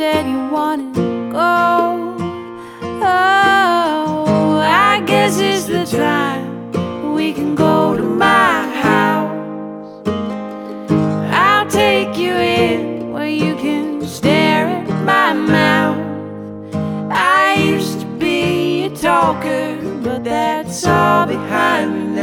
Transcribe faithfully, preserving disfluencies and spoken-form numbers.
said you wanted to go. Oh, I guess it's the time we can go to my house. I'll take you in where you can stare at my mouth. I used to be a talker, but that's all behind me